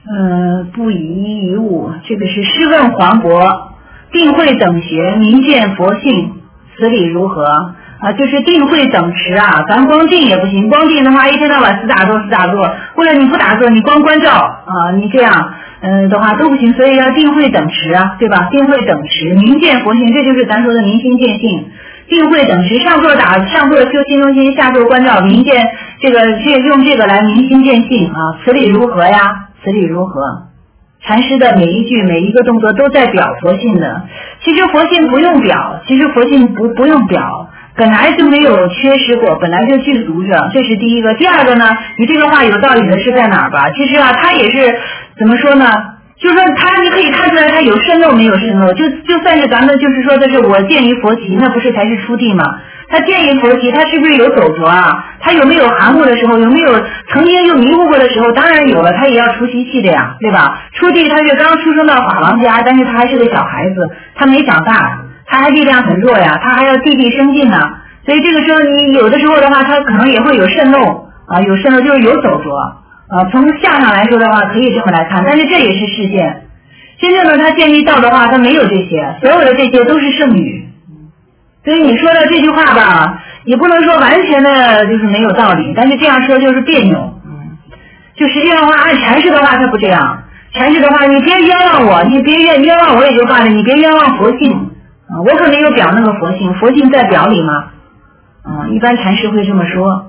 不以一疑物，这个是试问黄渤，定慧等学，明见佛性，此理如何？就是定慧等持啊，咱光定也不行，光定的话一天到晚死打坐，或者你不打坐，你光关照啊，你这样的话都不行，所以要定慧等持啊，对吧？定慧等持，明见佛性，这就是咱说的明心见性。定慧等持，上座修心中心，下座关照，明见用这个来明心见性啊，此理如何呀？此理如何？禅师的每一句每一个动作都在表佛性的，其实佛性不用表，其实佛性不用表，本来就没有缺失过，本来就具足着，这是第一个。第二个呢，你这个话有道理的是在哪儿吧？其实啊，他也是怎么说呢？就是说你可以看出来他有渗漏没有渗漏，就算是咱们就是说的是我见于佛齐，那不是才是初地吗？他见于佛齐，他是不是有走着啊？他有没有含糊的时候？有没有曾经又迷糊过的时候？当然有了，他也要除习气的呀，对吧？初地他是刚出生到法王家，但是他还是个小孩子，他没长大，他还力量很弱呀，他还要地生进呢。所以这个时候你有的时候的话，他可能也会有渗漏啊，有渗漏就是有走着。从相上来说的话，可以这么来看，但是这也是事件。真正的他见于道的话，他没有这些，所有的这些都是圣语。所以你说的这句话吧，也不能说完全的就是没有道理，但是这样说就是别扭。就实际上的话，按禅师的话，他不这样。禅师的话，你别冤枉我，你别冤枉我也就罢了，你别冤枉佛性。我可没有表那个佛性，佛性在表里吗？一般禅师会这么说。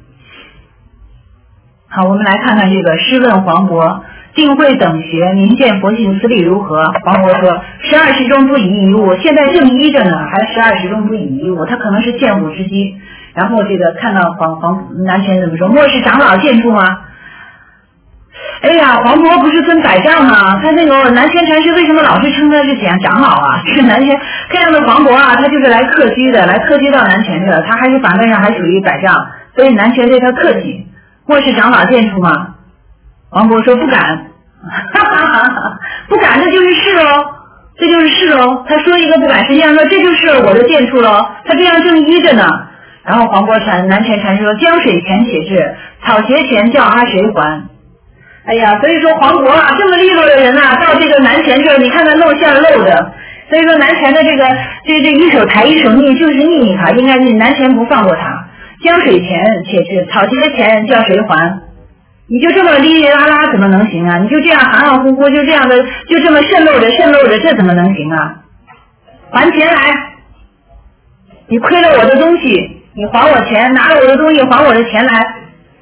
好，我们来看看这个诗问黄渤，定慧等学，明见佛性，此理如何？黄渤说：12时中不以一物，现在正依着呢，还12时中不以一物，他可能是见虎之机。然后这个看到南拳怎么说？莫是长老见处吗？哎呀，黄渤不是分百丈吗？他那个南拳禅师为什么老是称他是长老啊？这个南拳看样子黄渤啊，他就是来客居的，来客居到南拳的，他还是法门上还属于百丈，所以南拳对他客气。莫是长老见处吗？黄渤说不敢，不敢，这就是是喽，这就是是喽。他说一个不敢，实际上说这就是我的见处喽，他这样正依着呢。然后黄渤南拳禅师说：江水前且至，草鞋前叫阿谁还？哎呀，所以说黄渤啊，这么利落的人啊，到这个南拳这儿，你看他露馅露的。所以说南拳的这一手抬一手逆，就是逆他，应该是南拳不放过他。江水前且至，草鞋前叫谁还？你就这么哩哩啦啦怎么能行啊？你就这样含含糊糊，就这样的，就这么渗漏着，这怎么能行啊？还钱来！你亏了我的东西，你还我钱，拿了我的东西还我的钱来。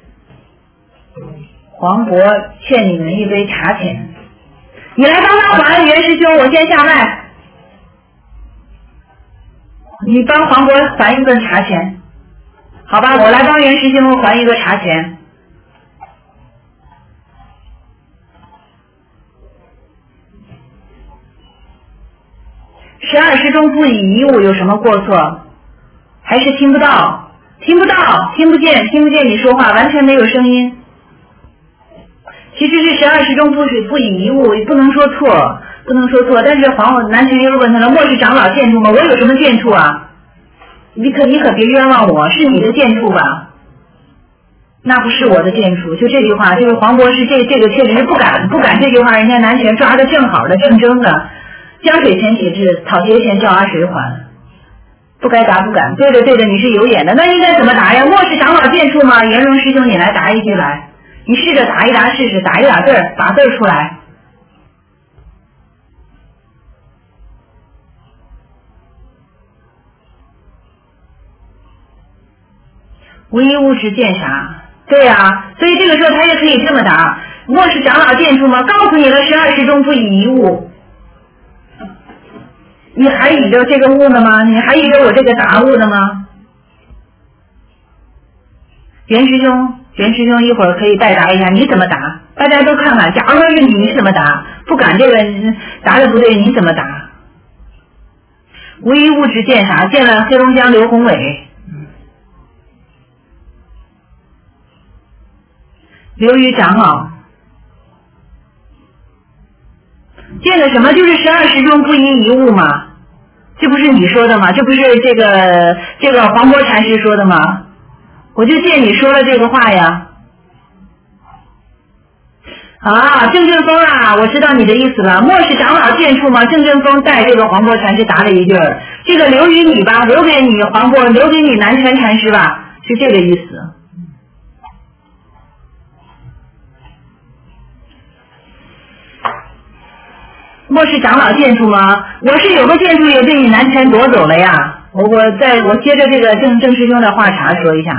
黄渤欠你们一杯茶钱，你来帮他还，袁师兄，我先下麦。你帮黄渤还一份茶钱。好吧，我来帮袁师兄还一个茶钱。12时中不以一物有什么过错？还是听不到，听不见你说话，完全没有声音。其实是12时中不以一物，不能说错，但是南拳又问他了：莫是长老见处吗？我有什么见处啊？你可别冤枉我，是你的见处吧？那不是我的见处。就这句话，就是黄渤是这个确实是不敢这句话，人家南拳抓的正好的正争的。江水前且至，草鞋前叫阿谁还？不该答不敢，对的，你是有眼的，那应该怎么答呀？莫是长老见处吗？圆融师兄，你来答一句来，你试着答一答试试，打一打字儿，把字儿出来。无一物是见啥？对呀，所以这个时候他也可以这么答：莫是长老见处吗？告诉你了，12时中不以一物。你还以着这个物呢吗？你还以着我这个答物呢吗？袁师兄一会儿可以代答一下，你怎么答？大家都看看，假如说是你怎么答？不敢这个答的不对，你怎么答？无一物质见啥？见了黑龙江刘宏伟。刘于长老见了什么？就是12时中不以一物嘛，这不是你说的吗？这不是这个黄渤禅师说的吗？我就见你说了这个话呀。 啊，郑正风啊，我知道你的意思了。末世长老见处吗？郑正风带这个黄渤禅师答了一句儿，这个留于你吧，留给你黄渤，留给你南泉禅师吧，是这个意思。末世长老见处吗？我是有个见处也被你南泉夺走了呀。我接着这个郑师兄的话茬说一下。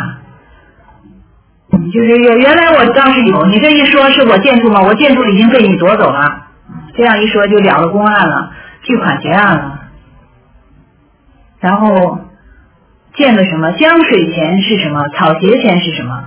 就是原来我倒是有，你这一说是我建筑吗？我建筑已经被你夺走了，这样一说就了了公案了，巨款结案了。然后见了什么？江水钱是什么？草鞋钱是什么？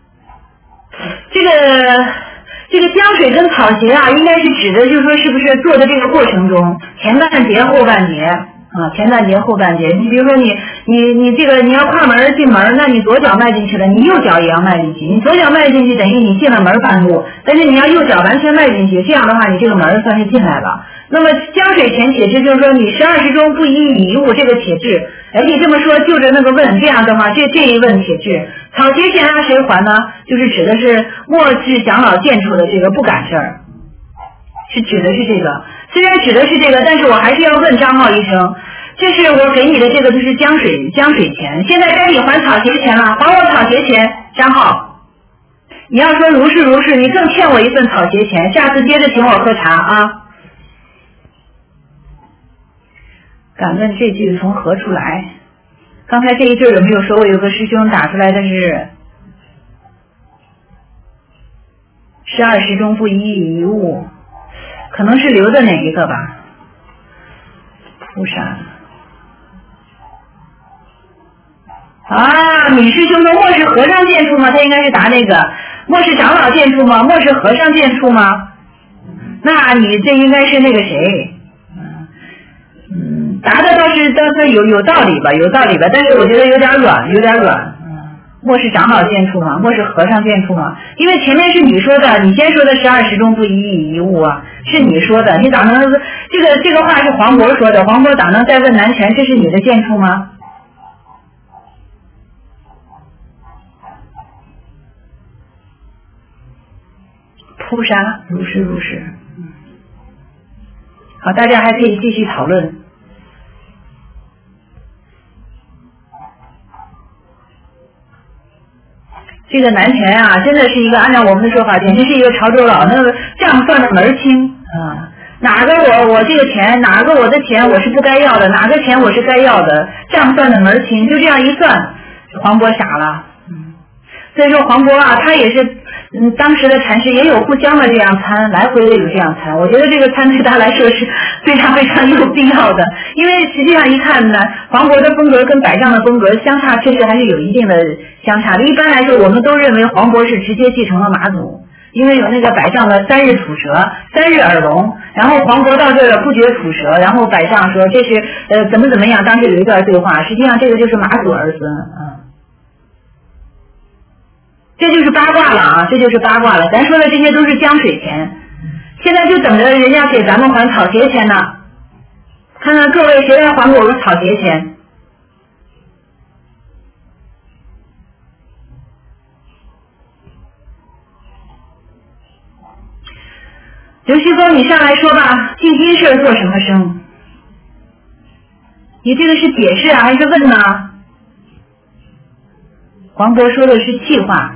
这个江水跟草鞋啊，应该是指的就是说是不是做的这个过程中前半截后半截啊，前半截后半截。你比如说你这个你要跨门进门，那你左脚迈进去了，你右脚也要迈进去。你左脚迈进去等于你进了门半步，但是你要右脚完全迈进去，这样的话你这个门算是进来了。那么江水钱且制就是说你12时中不宜以物这个且制，你这么说就着那个问，这样的话这一问且制。草鞋钱啊谁还呢？就是指的是末世长老见处的这个不赶事儿，是指的是这个。虽然指的是这个，但是我还是要问张浩医生，这是我给你的这个就是江水钱，现在该你还草鞋钱了，还我草鞋钱。张浩，你要说如是，你更欠我一份草鞋钱，下次接着请我喝茶啊。敢问这句从何处来？刚才这一句有没有说我有个师兄打出来的是12时中不宜以物，可能是留的哪一个吧？菩萨啊，女师兄说末世和尚见处吗？他应该是答那个末世长老见处吗？末世和尚见处吗？那你这应该是那个谁？答的倒是有道理吧，但是我觉得有点软。末世长老见处吗？末世和尚见处吗？因为前面是你说的，你先说的12时中不宜以物啊，是你说的，你咋能这个话是黄渤说的，黄渤咋能再问南泉这是你的见处吗？扑杀，如是。好，大家还可以继续讨论。这个南泉啊，真的是一个按照我们的说法，简直是一个潮州佬，那个账算的门清啊！哪个我这个钱，哪个我的钱我是不该要的，哪个钱我是该要的，账算的门清，就这样一算，黄渤傻了。所以说黄渤啊，他也是当时的禅师也有互相的这样参，来回的有这样参。我觉得这个参对他来说是非常非常有必要的，因为实际上一看呢，黄渤的风格跟百丈的风格相差确实还是有一定的相差的。一般来说，我们都认为黄渤是直接继承了马祖，因为有那个百丈的3日吐舌，3日耳聋，然后黄渤到这儿不觉吐舌，然后百丈说这是怎么样，当时有一段对话，实际上这个就是马祖儿孙这就是八卦了啊！咱说的这些都是江水钱，现在就等着人家给咱们还草鞋钱呢。看看各位谁来还我个草鞋钱？刘旭峰，你上来说吧，进金社做什么生？你这个是解释啊，还是问呢？黄渤说的是气话。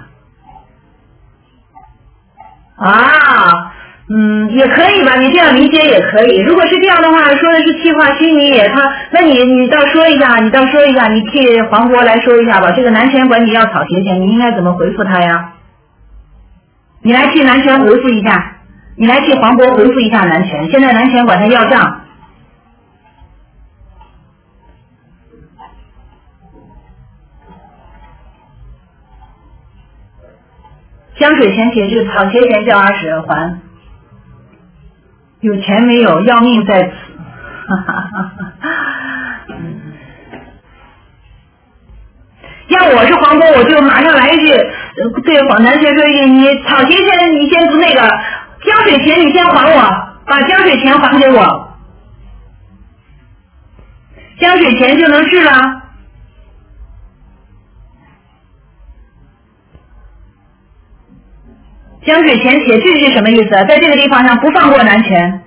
也可以吧，你这样理解也可以。如果是这样的话，说的是气话虚拟也那你倒说一下，你替黄渤来说一下吧。这个南泉管你要草鞋钱，你应该怎么回复他呀？你来替南泉回复一下，你来替黄渤回复一下南泉。现在南泉管他要账。江水钱铁制，草鞋钱叫20还。有钱没有，要命在此。要我是黄渤，我就马上来一句，对南泉说一句：你草鞋钱你先不那个，江水钱你先还我，把江水钱还给我，江水钱就能治了。 江水前且治是什么意思？在这个地方上不放过男权。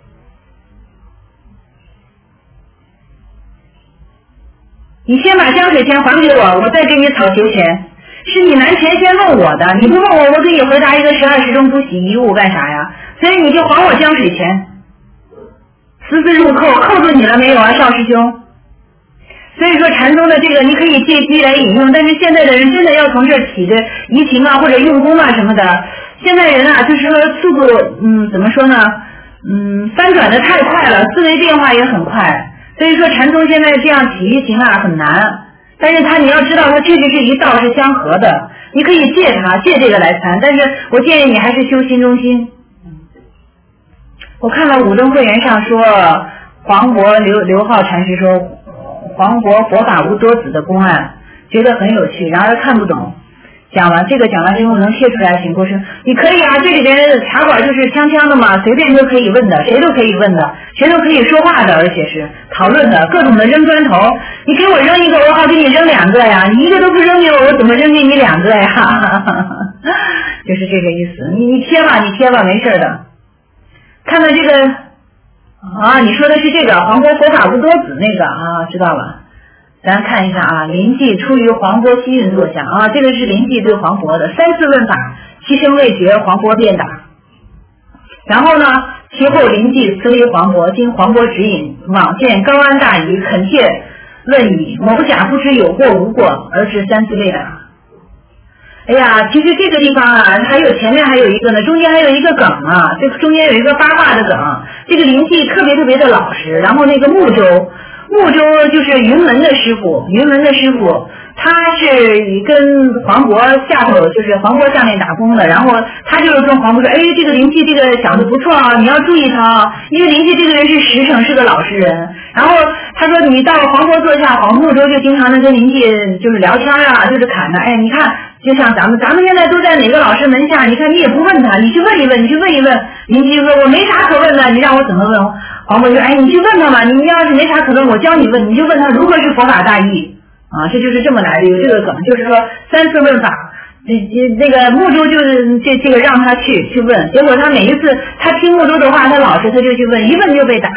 你先把江水钱还给我，我再给你讨鞋钱。是你男权先问我的，你不问我，我给你回答一个12时中不洗衣物干啥呀？所以你就还我江水钱。丝丝入扣，扣住你了没有啊，邵师兄？所以说禅宗的这个你可以借机来引用，但是现在的人真的要从这起着移情啊或者用功啊什么的，现在人啊就是说速度怎么说呢翻转的太快了，思维变化也很快，所以说禅宗现在这样起移情啊很难，但是你要知道它确实是一道是相合的，你可以借这个来参，但是我建议你还是修心中心。我看了武登会员上说黄渤刘浩禅师说黄渤佛法无多子的公案，觉得很有趣，然而看不懂。讲完之后能贴出来请过生，你可以啊，这里边茶馆就是锵锵的嘛，随便都可以问的，谁都可以问的，谁都可以说话的，而且是讨论的，各种的扔砖头，你给我扔一个，我好给你扔2个呀，你一个都不扔给我，我怎么扔给你2个呀？就是这个意思，你贴吧，没事的。看到这个你说的是这个黄渤佛法无多子那个啊，知道了。咱看一下啊，临济出于黄渤西运作想啊，这个是临济对黄渤的3次问法，其声未绝，黄渤便答。然后呢，其后临济辞离黄渤，经黄渤指引，往见高安大禹，恳切问以某甲不知有过无过，而是3次未答。哎呀，其实这个地方啊，前面还有一个呢，中间还有一个梗啊，这个中间有一个八卦的梗。这个临济特别的老实，然后那个睦州就是云门的师傅，他是跟黄渤下头，就是黄渤下面打工的，然后他就是跟黄渤说，哎，这个临济这个小子不错啊，你要注意他啊，因为临济这个人是实诚，是个老实人。然后他说你到黄渤座下，睦州就经常能跟临济就是聊天啊，就是侃他，哎，你看就像咱们现在都在哪个老师门下，你看你也不问他，你去问一问，临济说我没啥可问的，你让我怎么问？黄渤说，哎，你去问他吧，你要是没啥可问，我教你问，你就问他如何是佛法大义啊，这就是这么来的，有这个梗，就是说3次问法，那个睦州就是这个让他去问，结果他每一次他听睦州的话，他老实，他就去问，一问就被打。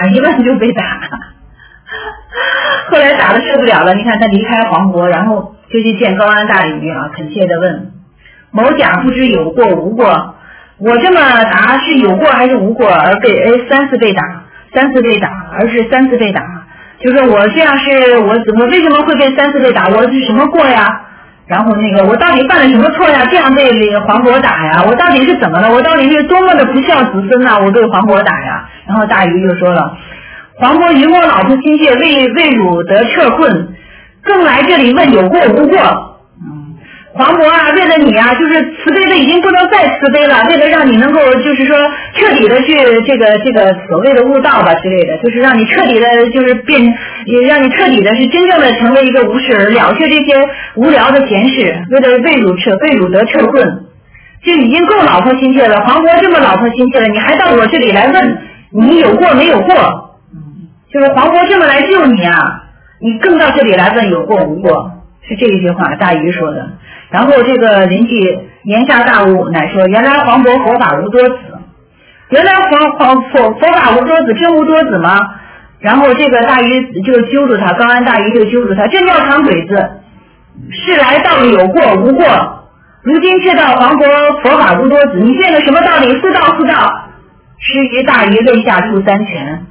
后来打得受不了了，你看他离开黄渤，然后就去见高安大禹啊，恳切的问某甲不知有过无过，我这么答是有过还是无过，而3次被打，而是3次被打，就说我这样是我为什么会被3次被打，我是什么过呀？然后那个我到底犯了什么错呀？这样被黄渤打呀？我到底是怎么了？我到底是多么的不孝子孙呐？我被黄渤打呀？然后大禹就说了，黄渤云我老婆心切，为汝得撤困，更来这里问有过无过。黄渤啊，为了你啊，就是慈悲的已经不能再慈悲了，为了让你能够就是说彻底的去这个所谓的悟道吧之类的，就是让你彻底的就是让你彻底的是真正的成为一个无事而了却这些无聊的闲事，为汝得撤困，就已经够老婆心切了。黄渤这么老婆心切了，你还到我这里来问你有过没有过？就是黄渤这么来救你啊，你更到这里来问有过无过，是这一句话大禹说的。然后这个临济言下大悟，乃说原来黄渤佛法无多子，原来佛法无多子，真无多子吗？然后这个大禹就揪住他，高安大禹就揪住他，这叫长鬼子，是来道理有过无过，如今却道黄渤佛法无多子，你见个什么道理？复道，施于大禹肋下出3拳，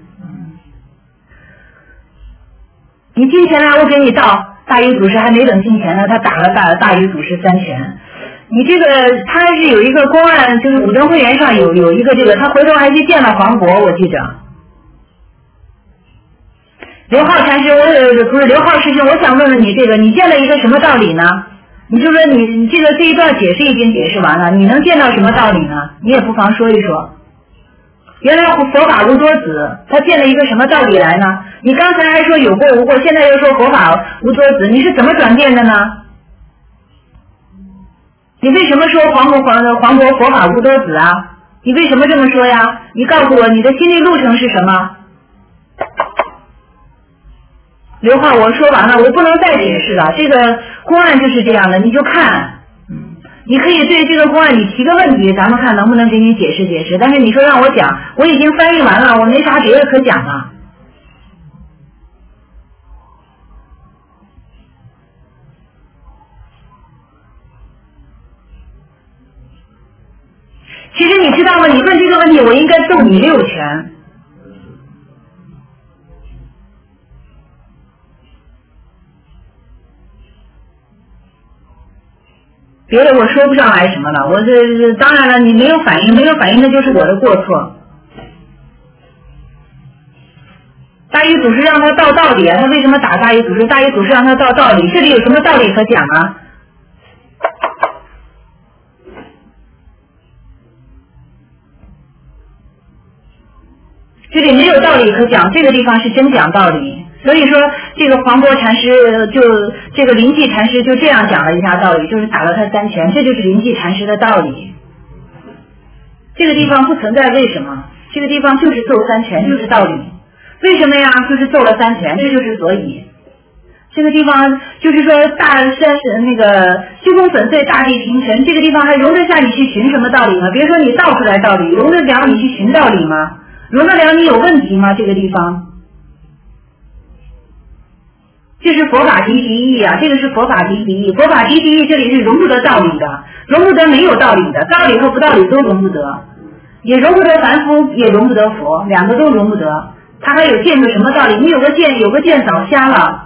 你进前来我给你道。大禹祖师还没等进前呢，他打了大禹祖师3拳。你这个他是有一个公案，就是武登会员上有一个这个，他回头还去见了黄渤，我记着。刘浩禅师，不是刘浩师兄，我想问问你这个，你见了一个什么道理呢？你就说你这一段解释已经解释完了，你能见到什么道理呢？你也不妨说一说。原来佛法无多子，他见了一个什么道理来呢？你刚才还说有过无过，现在又说佛法无多子，你是怎么转变的呢？你为什么说黄渤佛法无多子啊？你为什么这么说呀？你告诉我你的心理路程是什么？刘浩，我说完了，我不能再解释了，这个公案就是这样的，你就看。 你可以对这个公案你提个问题，咱们看能不能给你解释解释。但是你说让我讲，我已经翻译完了，我没啥别的可讲了。其实你知道吗？你问这个问题，我应该揍你6拳。别的我说不上来什么了，我这当然了，你没有反应，没有反应那就是我的过错。大禹祖师让他道道理啊，他为什么打大禹祖师？大禹祖师让他道道理，这里有什么道理可讲啊？这里没有道理可讲，这个地方是真讲道理。所以说，这个黄渤禅师这个灵济禅师就这样讲了一下道理，就是打了他3拳，这就是灵济禅师的道理。这个地方不存在为什么，这个地方就是揍3拳，就是道理。为什么呀？就是揍了3拳，这就是所以。这个地方就是说大山是那个虚空粉碎，大地平沉，这个地方还容得下你去寻什么道理吗？别说你道出来道理，容得了你去寻道理吗？容得了你有问题吗？这个地方，这是佛法第一义啊，这个是佛法第一义。佛法第一义这里是容不得道理的，容不得没有道理的，道理和不道理都容不得，也容不得凡夫，也容不得佛，两个都容不得。他还有见个什么道理？你有个见早瞎了。